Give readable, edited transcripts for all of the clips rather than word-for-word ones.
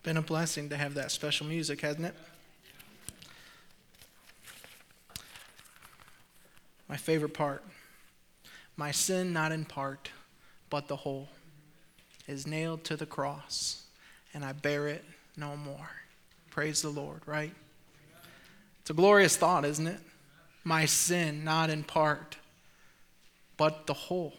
Been a blessing to have that special music, hasn't it? My favorite part. My sin, not in part, but the whole, is nailed to the cross, and I bear it no more. Praise the Lord, right? It's a glorious thought, isn't it? My sin, not in part, but the whole.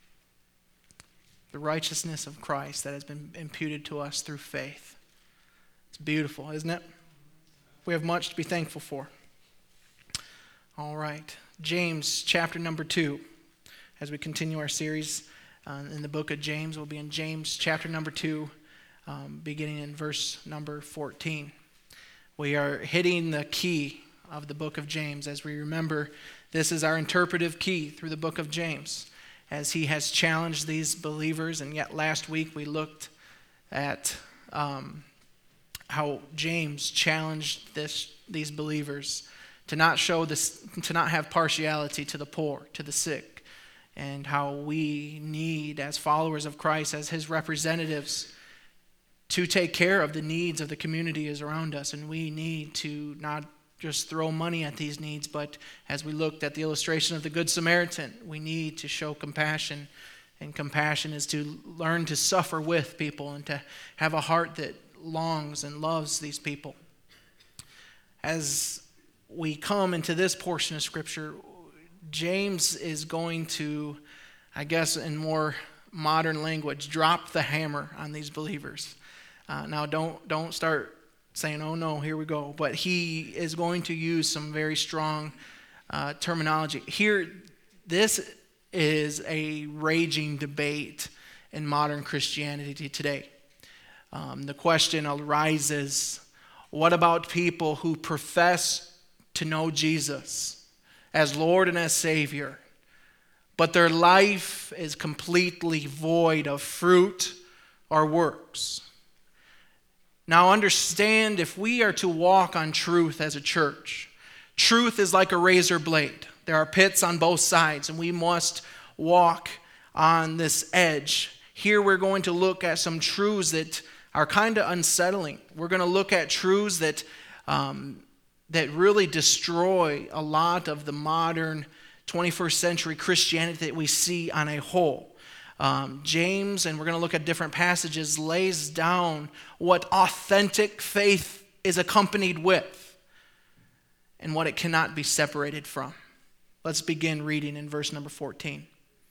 The righteousness of Christ that has been imputed to us through faith. It's beautiful, isn't it? We have much to be thankful for. All right. James chapter number 2. As we continue our series in the book of James, we'll be in James chapter number 2, beginning in verse number 14. We are hitting the key of the book of James. As we remember, this is our interpretive key through the book of James, as he has challenged these believers. And yet last week we looked at how James challenged these believers to not have partiality to the poor, to the sick, and how we need, as followers of Christ, as his representatives, to take care of the needs of the community around us. And we need to not just throw money at these needs, but as we looked at the illustration of the Good Samaritan, we need to show compassion. And compassion is to learn to suffer with people and to have a heart that longs and loves these people. As we come into this portion of Scripture, James is going to, I guess in more modern language, drop the hammer on these believers. Now don't start saying, oh no, here we go. But he is going to use some very strong terminology. Here, this is a raging debate in modern Christianity today. The question arises, what about people who profess to know Jesus as Lord and as Savior, but their life is completely void of fruit or works? Now understand, if we are to walk on truth as a church, truth is like a razor blade. There are pits on both sides, and we must walk on this edge. Here we're going to look at some truths that are kind of unsettling. We're going to look at truths that really destroy a lot of the modern 21st century Christianity that we see on a whole. James, and we're going to look at different passages, lays down what authentic faith is accompanied with and what it cannot be separated from. Let's begin reading in verse number 14.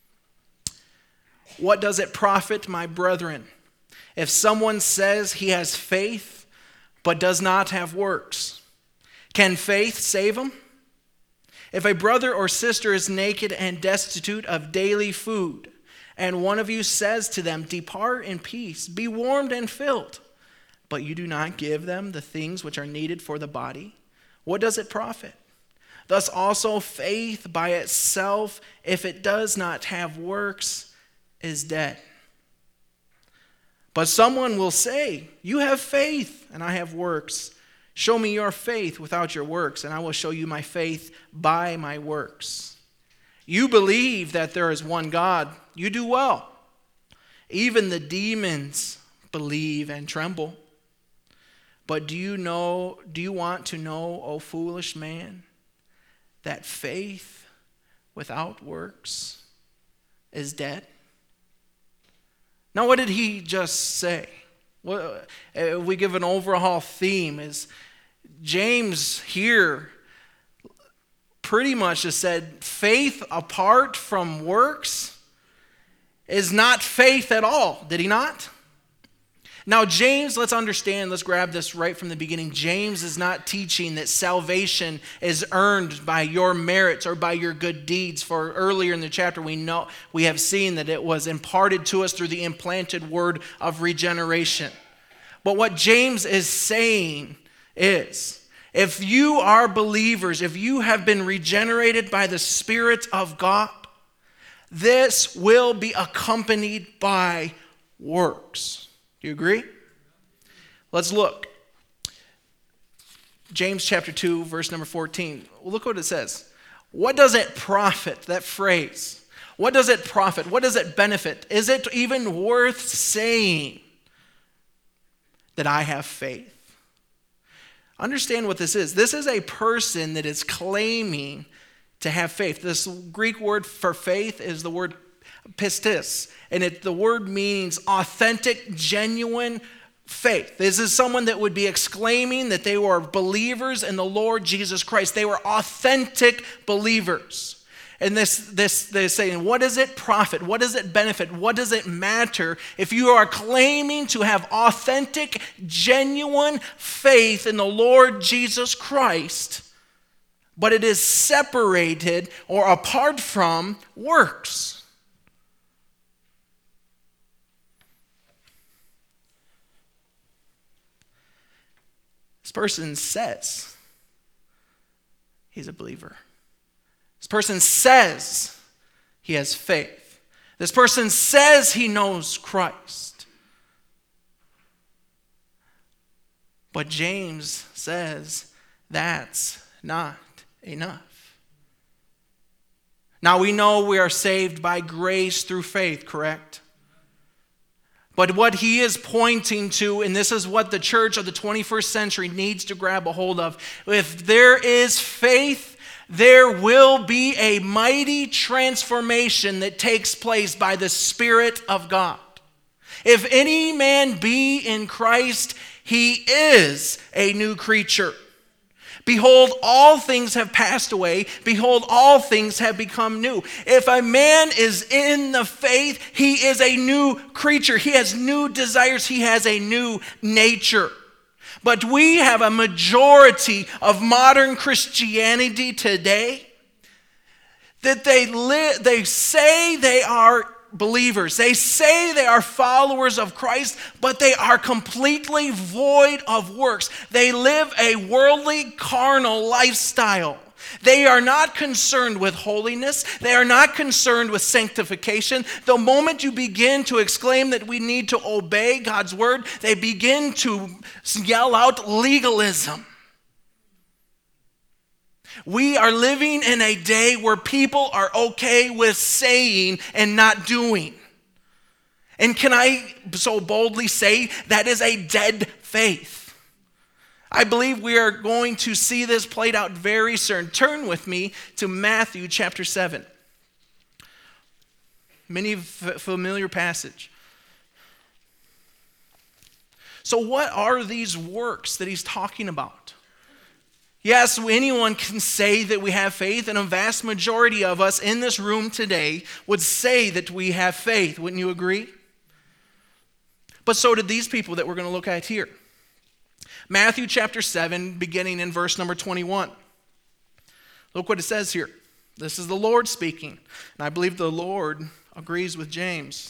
What does it profit, my brethren, if someone says he has faith but does not have works? Can faith save him? If a brother or sister is naked and destitute of daily food, and one of you says to them, depart in peace, be warmed and filled, but you do not give them the things which are needed for the body, what does it profit? Thus also faith by itself, if it does not have works, is dead. But someone will say, you have faith and I have works. Show me your faith without your works, and I will show you my faith by my works. You believe that there is one God. You do well. Even the demons believe and tremble. But do you want to know, O foolish man, that faith without works is dead? Now, what did he just say? We give an overall theme. Is James here pretty much just said faith apart from works is not faith at all, did he not? Now James, let's understand, let's grab this right from the beginning. James is not teaching that salvation is earned by your merits or by your good deeds. For earlier in the chapter we have seen that it was imparted to us through the implanted word of regeneration. But what James is saying is, if you are believers, if you have been regenerated by the Spirit of God, this will be accompanied by works. Do you agree? Let's look. James chapter 2, verse number 14. Look what it says. What does it profit, that phrase? What does it profit? What does it benefit? Is it even worth saying that I have faith. Understand what this is. This is a person that is claiming to have faith. This Greek word for faith is the word pistis, and the word means authentic, genuine faith. This is someone that would be exclaiming that they were believers in the Lord Jesus Christ. They were authentic believers. And they're saying, what does it profit? What does it benefit? What does it matter if you are claiming to have authentic, genuine faith in the Lord Jesus Christ, but it is separated or apart from works? This person says he's a believer. This person says he has faith. This person says he knows Christ. But James says that's not enough. Now we know we are saved by grace through faith, correct? But what he is pointing to, and this is what the church of the 21st century needs to grab a hold of, if there is faith, there will be a mighty transformation that takes place by the Spirit of God. If any man be in Christ, he is a new creature. Behold, all things have passed away. Behold, all things have become new. If a man is in the faith, he is a new creature. He has new desires. He has a new nature. But we have a majority of modern Christianity today that they say they are believers. They say they are followers of Christ, but they are completely void of works. They live a worldly, carnal lifestyle. They are not concerned with holiness. They are not concerned with sanctification. The moment you begin to exclaim that we need to obey God's word, they begin to yell out legalism. We are living in a day where people are okay with saying and not doing. And can I so boldly say that is a dead faith? I believe we are going to see this played out very soon. Turn with me to Matthew chapter 7. Many familiar passage. So what are these works that he's talking about? Yes, anyone can say that we have faith, and a vast majority of us in this room today would say that we have faith. Wouldn't you agree? But so did these people that we're going to look at here. Matthew chapter 7, beginning in verse number 21. Look what it says here. This is the Lord speaking. And I believe the Lord agrees with James.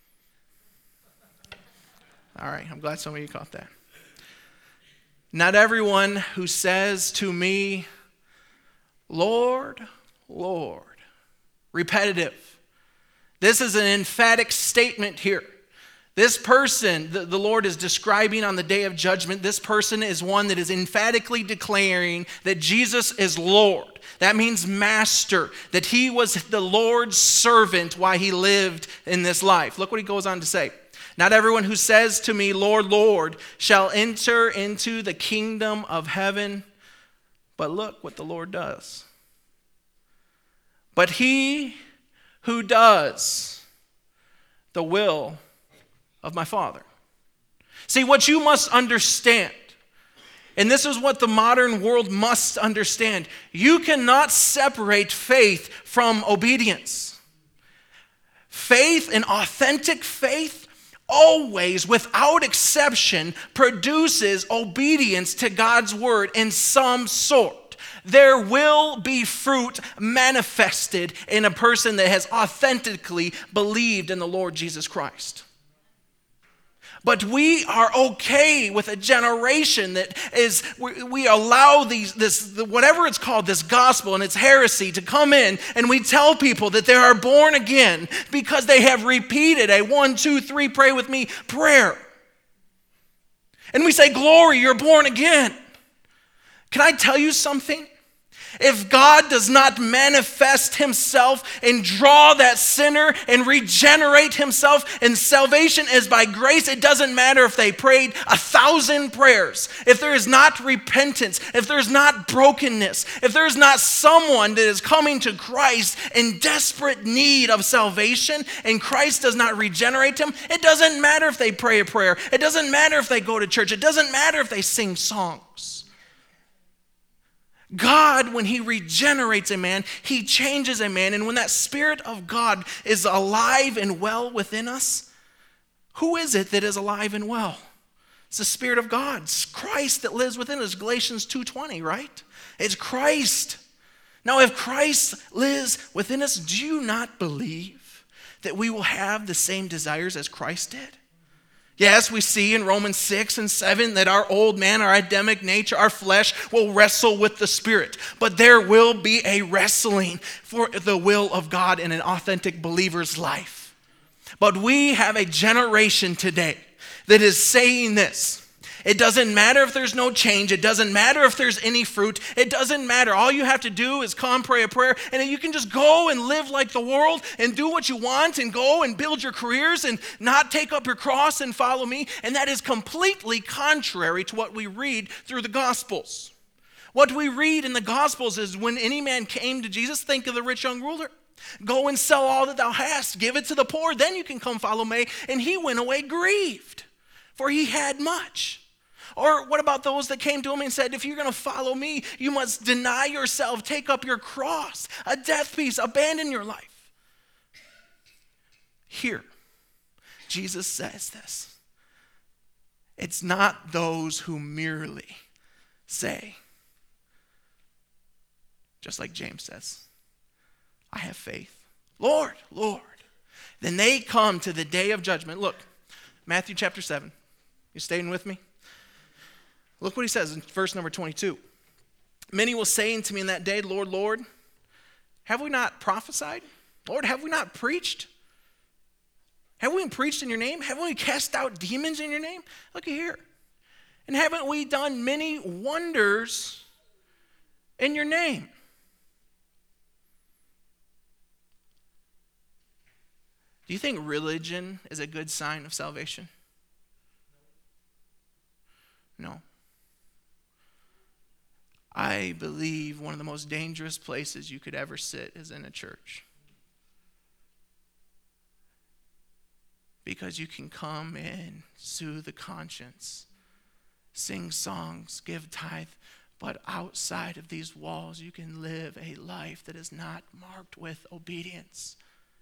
All right, I'm glad some of you caught that. Not everyone who says to me, Lord, Lord. Repetitive. This is an emphatic statement here. This person, the Lord is describing on the day of judgment, this person is one that is emphatically declaring that Jesus is Lord. That means master, that he was the Lord's servant while he lived in this life. Look what he goes on to say. Not everyone who says to me, Lord, Lord, shall enter into the kingdom of heaven. But look what the Lord does. But he who does the will of my Father. See, what you must understand, and this is what the modern world must understand, you cannot separate faith from obedience. Faith, and authentic faith, always, without exception, produces obedience to God's word in some sort. There will be fruit manifested in a person that has authentically believed in the Lord Jesus Christ. But we are okay with a generation that is, we allow whatever it's called, this gospel and its heresy to come in, and we tell people that they are born again because they have repeated a 1, 2, 3, pray with me prayer. And we say, glory, you're born again. Can I tell you something? If God does not manifest himself and draw that sinner and regenerate himself, and salvation is by grace, it doesn't matter if they prayed 1,000 prayers. If there is not repentance, if there's not brokenness, if there's not someone that is coming to Christ in desperate need of salvation and Christ does not regenerate him, it doesn't matter if they pray a prayer. It doesn't matter if they go to church. It doesn't matter if they sing songs. God, when he regenerates a man, he changes a man. And when that Spirit of God is alive and well within us, who is it that is alive and well? It's the Spirit of God. It's Christ that lives within us. Galatians 2:20, right? It's Christ. Now, if Christ lives within us, do you not believe that we will have the same desires as Christ did? Yes, we see in Romans 6 and 7 that our old man, our Adamic nature, our flesh will wrestle with the Spirit. But there will be a wrestling for the will of God in an authentic believer's life. But we have a generation today that is saying this. It doesn't matter if there's no change. It doesn't matter if there's any fruit. It doesn't matter. All you have to do is come, pray a prayer, and you can just go and live like the world and do what you want and go and build your careers and not take up your cross and follow me. And that is completely contrary to what we read through the Gospels. What we read in the Gospels is when any man came to Jesus, think of the rich young ruler. Go and sell all that thou hast, give it to the poor, then you can come follow me. And he went away grieved, for he had much. Or what about those that came to him and said, if you're going to follow me, you must deny yourself, take up your cross, a death piece, abandon your life. Here, Jesus says this. It's not those who merely say, just like James says, I have faith. Lord, Lord. Then they come to the day of judgment. Look, Matthew chapter 7. You staying with me? Look what he says in verse number 22. Many will say unto me in that day, Lord, Lord, have we not prophesied? Lord, have we not preached? Have we preached in your name? Haven't we cast out demons in your name? Look at here. And haven't we done many wonders in your name? Do you think religion is a good sign of salvation? No. I believe one of the most dangerous places you could ever sit is in a church. Because you can come in, soothe the conscience, sing songs, give tithe, but outside of these walls you can live a life that is not marked with obedience.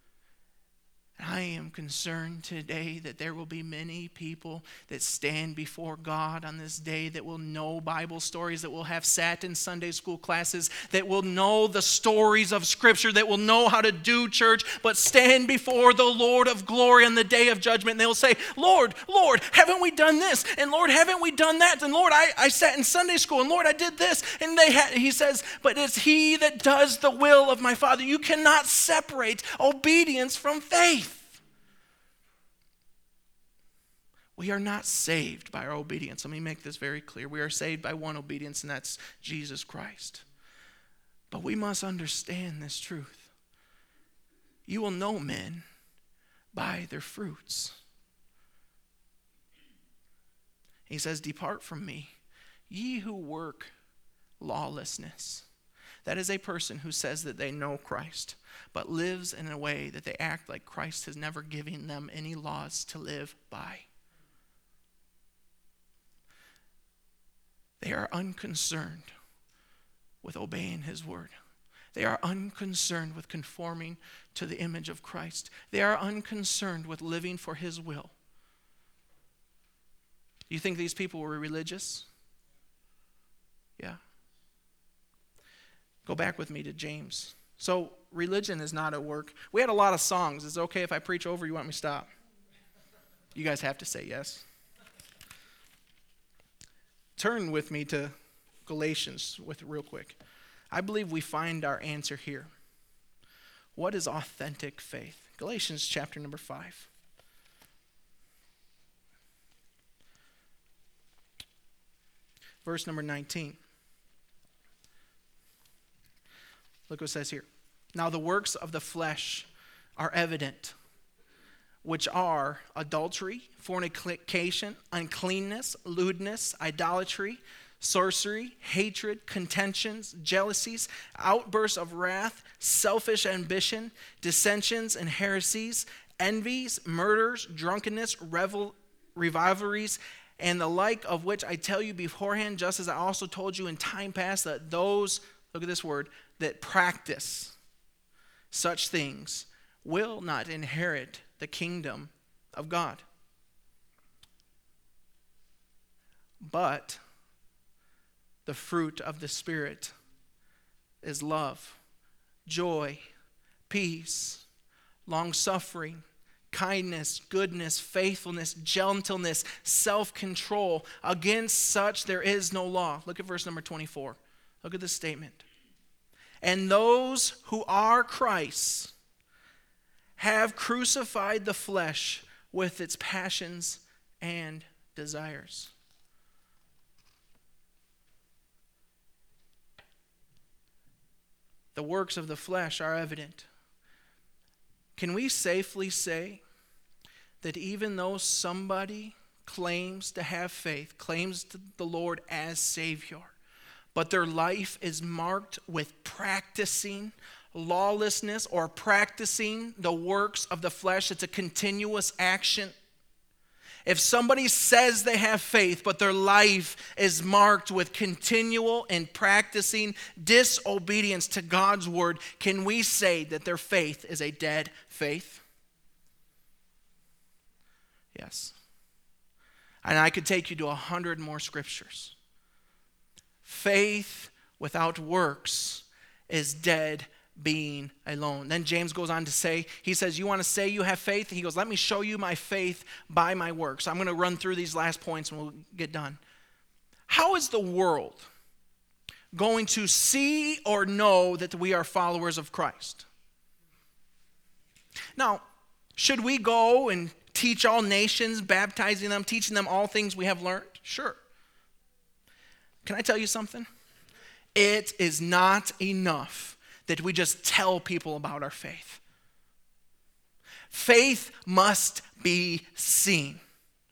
I am concerned today that there will be many people that stand before God on this day that will know Bible stories, that will have sat in Sunday school classes, that will know the stories of Scripture, that will know how to do church, but stand before the Lord of glory on the day of judgment. And they will say, Lord, Lord, haven't we done this? And Lord, haven't we done that? And Lord, I sat in Sunday school, and Lord, I did this. And he says, but it's he that does the will of my Father. You cannot separate obedience from faith. We are not saved by our obedience. Let me make this very clear. We are saved by one obedience, and that's Jesus Christ. But we must understand this truth. You will know men by their fruits. He says, depart from me, ye who work lawlessness. That is a person who says that they know Christ, but lives in a way that they act like Christ has never given them any laws to live by. They are unconcerned with obeying his word. They are unconcerned with conforming to the image of Christ. They are unconcerned with living for his will. Do you think these people were religious? Yeah. Go back with me to James. So religion is not a work. We had a lot of songs. Is it okay if I preach over? You want me to stop? You guys have to say yes. Turn with me to Galatians real quick. I believe we find our answer here. What is authentic faith? Galatians chapter number 5. Verse number 19. Look what it says here. Now the works of the flesh are evident, which are adultery, fornication, uncleanness, lewdness, idolatry, sorcery, hatred, contentions, jealousies, outbursts of wrath, selfish ambition, dissensions and heresies, envies, murders, drunkenness, rivalries, and the like, of which I tell you beforehand, just as I also told you in time past, that those, look at this word, that practice such things will not inherit the kingdom of God. But the fruit of the Spirit is love, joy, peace, long-suffering, kindness, goodness, faithfulness, gentleness, self-control. Against such there is no law. Look at verse number 24. Look at this statement. And those who are Christ's have crucified the flesh with its passions and desires. The works of the flesh are evident. Can we safely say that even though somebody claims to have faith, claims the Lord as Savior, but their life is marked with practicing lawlessness or practicing the works of the flesh? It's a continuous action. If somebody says they have faith, but their life is marked with continual and practicing disobedience to God's word, can we say that their faith is a dead faith? Yes. And I could take you to 100 more scriptures. Faith without works is dead being alone. Then James goes on to say, he says, you want to say you have faith? He goes, let me show you my faith by my works. I'm going to run through these last points and we'll get done. How is the world going to see or know that we are followers of Christ? Now, should we go and teach all nations, baptizing them, teaching them all things we have learned? Sure. Can I tell you something? It is not enough that we just tell people about our faith. Faith must be seen.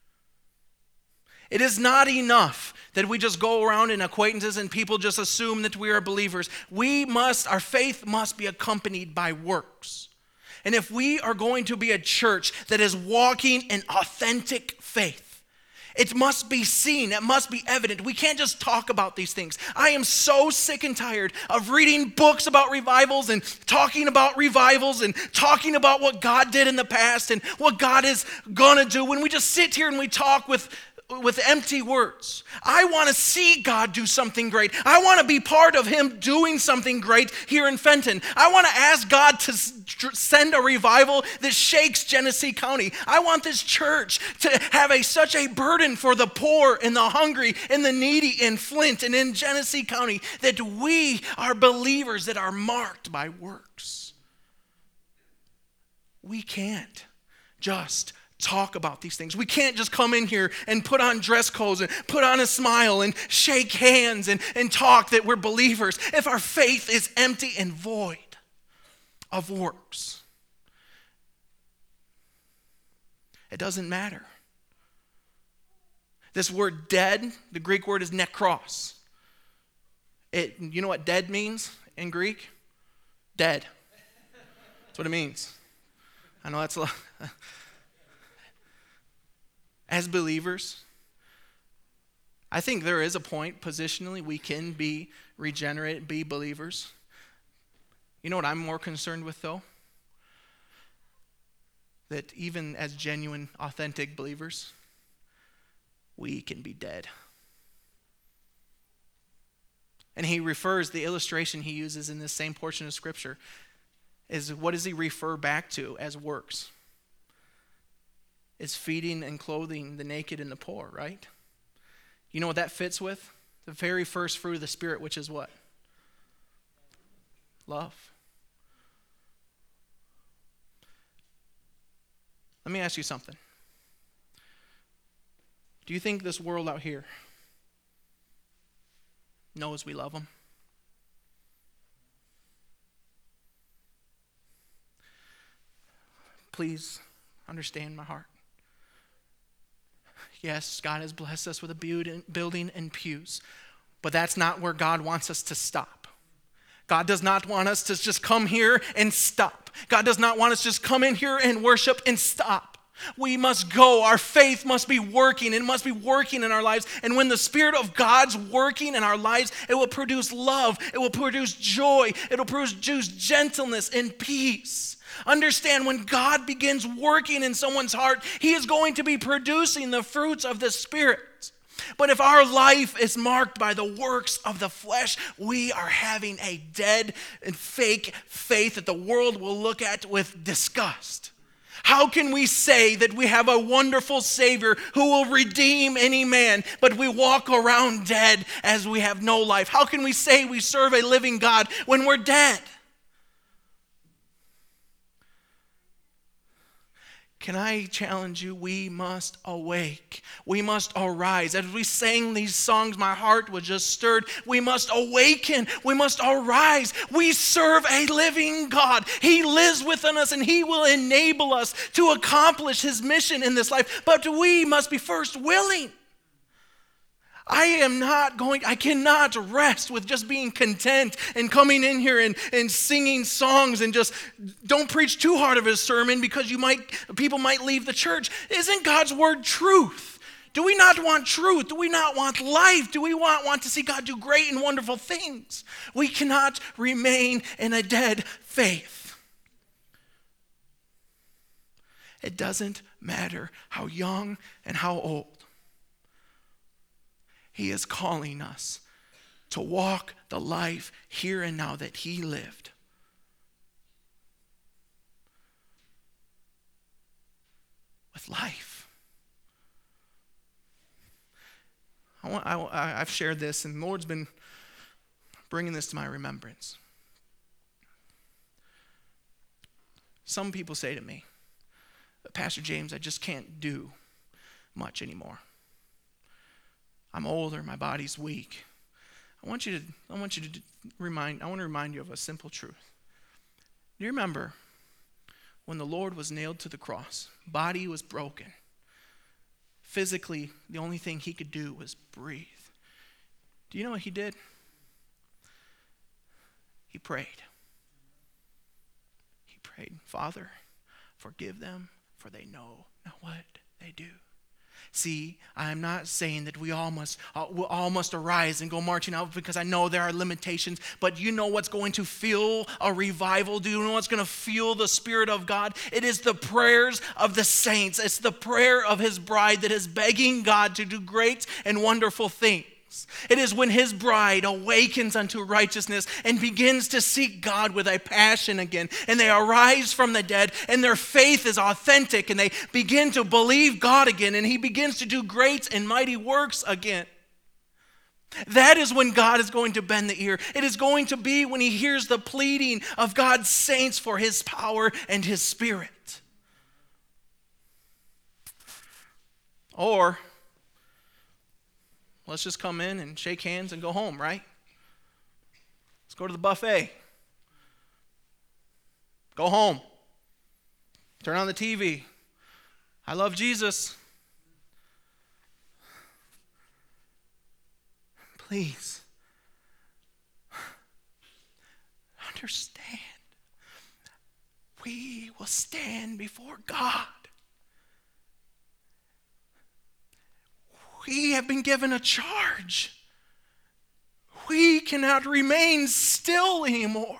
It is not enough that we just go around in acquaintances and people just assume that we are believers. Our faith must be accompanied by works. And if we are going to be a church that is walking in authentic faith, it must be seen. It must be evident. We can't just talk about these things. I am so sick and tired of reading books about revivals and talking about revivals and talking about what God did in the past and what God is going to do when we just sit here and we talk with empty words. I want to see God do something great. I want to be part of Him doing something great here in Fenton. I want to ask God to send a revival that shakes Genesee County. I want this church to have such a burden for the poor and the hungry and the needy in Flint and in Genesee County that we are believers that are marked by works. We can't just talk about these things. We can't just come in here and put on dress codes and put on a smile and shake hands and talk that we're believers if our faith is empty and void of works. It doesn't matter. This word dead, the Greek word is nekros. You know what dead means in Greek? Dead. That's what it means. I know that's a lot. As believers, I think there is a point positionally we can be regenerate, be believers. You know what I'm more concerned with though? That even as genuine, authentic believers, we can be dead. And he refers, the illustration he uses in this same portion of Scripture is, what does he refer back to as works? It's feeding and clothing the naked and the poor, right? You know what that fits with? The very first fruit of the Spirit, which is what? Love. Let me ask you something. Do you think this world out here knows we love them? please understand my heart. Yes, God has blessed us with a building and pews, but that's not where God wants us to stop. God does not want us to just come here and stop. God does not want us to just come in here and worship and stop. We must go. Our faith must be working. It must be working in our lives. And when the Spirit of God's working in our lives, it will produce love. It will produce joy. It will produce gentleness and peace. Understand, when God begins working in someone's heart, He is going to be producing the fruits of the Spirit. But if our life is marked by the works of the flesh, we are having a dead and fake faith that the world will look at with disgust. How can we say that we have a wonderful Savior who will redeem any man, but we walk around dead as we have no life? How can we say we serve a living God when we're dead? Can I challenge you? We must awake. We must arise. As we sang these songs, my heart was just stirred. We must awaken. We must arise. We serve a living God. He lives within us, and He will enable us to accomplish His mission in this life. But we must be first willing. I cannot rest with just being content and coming in here and singing songs and just don't preach too hard of a sermon because people might leave the church. Isn't God's word truth? Do we not want truth? Do we not want life? Do we want to see God do great and wonderful things? We cannot remain in a dead faith. It doesn't matter how young and how old. He is calling us to walk the life here and now that He lived. With life. I've shared this, and the Lord's been bringing this to my remembrance. Some people say to me, Pastor James, I just can't do much anymore. I'm older, my body's weak. I want to remind you of a simple truth. Do you remember when the Lord was nailed to the cross? Body was broken. Physically, the only thing He could do was breathe. Do you know what He did? He prayed. He prayed, Father, forgive them, for they know not what they do. See, I am not saying that we all must arise and go marching out, because I know there are limitations, but you know what's going to fuel a revival? Do you know what's going to fuel the Spirit of God? It is the prayers of the saints. It's the prayer of His bride that is begging God to do great and wonderful things. It is when His bride awakens unto righteousness and begins to seek God with a passion again, and they arise from the dead, and their faith is authentic, and they begin to believe God again, and He begins to do great and mighty works again. That is when God is going to bend the ear. It is going to be when He hears the pleading of God's saints for His power and His Spirit. Or let's just come in and shake hands and go home, right? Let's go to the buffet. Go home. Turn on the TV. I love Jesus. Please understand. We will stand before God. We have been given a charge. We cannot remain still anymore.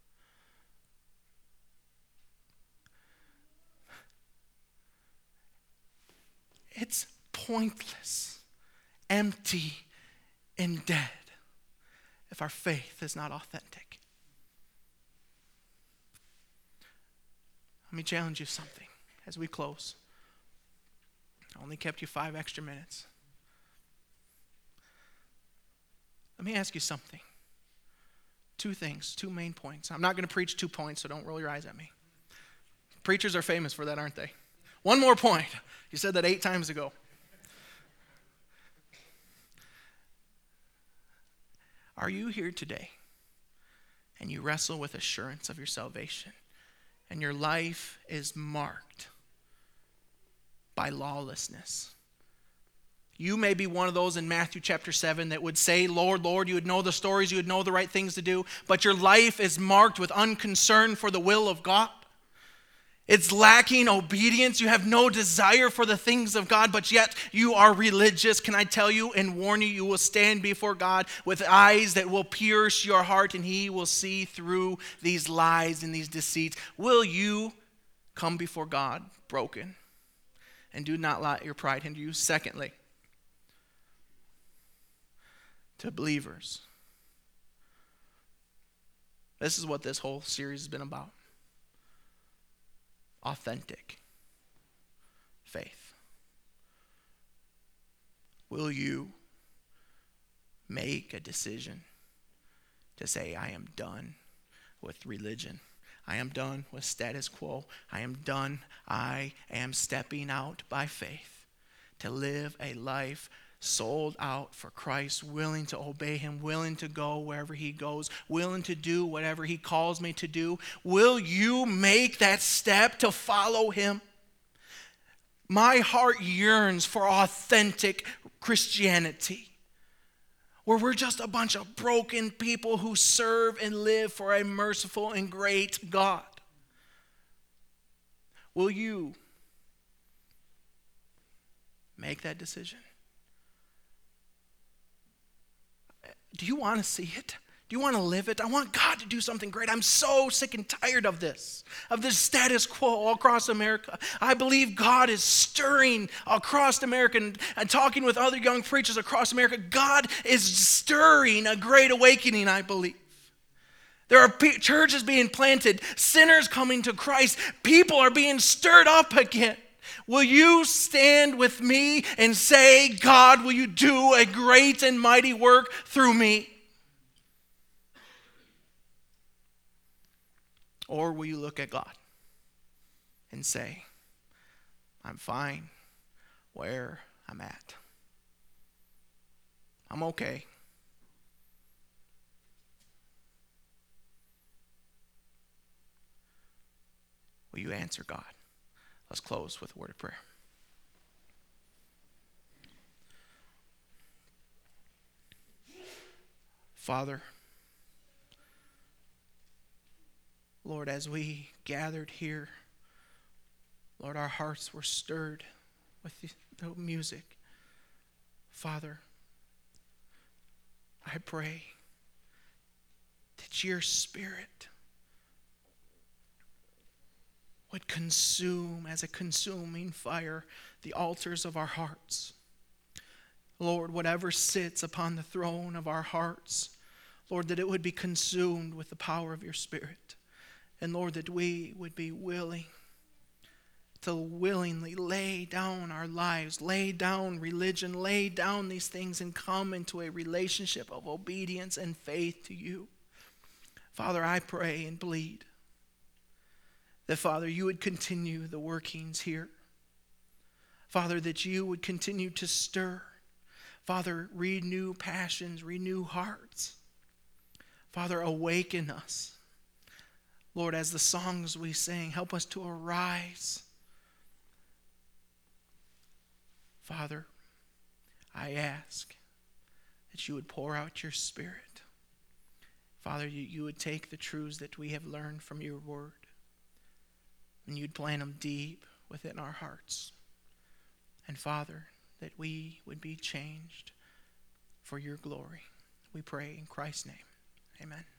It's pointless, empty, and dead if our faith is not authentic. Let me challenge you something as we close. I only kept you 5 extra minutes. Let me ask you something. 2 things, 2 main points. I'm not going to preach 2 points, so don't roll your eyes at me. Preachers are famous for that, aren't they? 1 more point. You said that 8 times ago. Are you here today and you wrestle with assurance of your salvation? and your life is marked by lawlessness. You may be one of those in Matthew chapter 7 that would say, Lord, Lord, you would know the stories, you would know the right things to do, but your life is marked with unconcern for the will of God. It's lacking obedience. You have no desire for the things of God, but yet you are religious. Can I tell you and warn you, you will stand before God with eyes that will pierce your heart, and he will see through these lies and these deceits. Will you come before God broken? And do not let your pride hinder you. Secondly, to believers, this is what this whole series has been about. Authentic faith. Will you make a decision to say, I am done with religion? I am done with status quo. I am done. I am stepping out by faith to live a life sold out for Christ, willing to obey him, willing to go wherever he goes, willing to do whatever he calls me to do. Will you make that step to follow him? My heart yearns for authentic Christianity, where we're just a bunch of broken people who serve and live for a merciful and great God. Will you make that decision? Do you want to see it? Do you want to live it? I want God to do something great. I'm so sick and tired of this status quo all across America. I believe God is stirring across America and talking with other young preachers across America. God is stirring a great awakening, I believe. There are churches being planted, sinners coming to Christ. People are being stirred up again. Will you stand with me and say, God, will you do a great and mighty work through me? Or will you look at God and say, I'm fine where I'm at. I'm okay. Will you answer God? Let's close with a word of prayer. Father, Lord, as we gathered here, Lord, our hearts were stirred with the music. Father, I pray that your Spirit would consume as a consuming fire the altars of our hearts. Lord, whatever sits upon the throne of our hearts, Lord, that it would be consumed with the power of your Spirit. And Lord, that we would be willing to willingly lay down our lives, lay down religion, lay down these things and come into a relationship of obedience and faith to you. Father, I pray and plead that, Father, you would continue the workings here. Father, that you would continue to stir. Father, renew passions, renew hearts. Father, awaken us. Lord, as the songs we sing, help us to arise. Father, I ask that you would pour out your Spirit. Father, you would take the truths that we have learned from your word, and you'd plant them deep within our hearts. And Father, that we would be changed for your glory. We pray in Christ's name. Amen.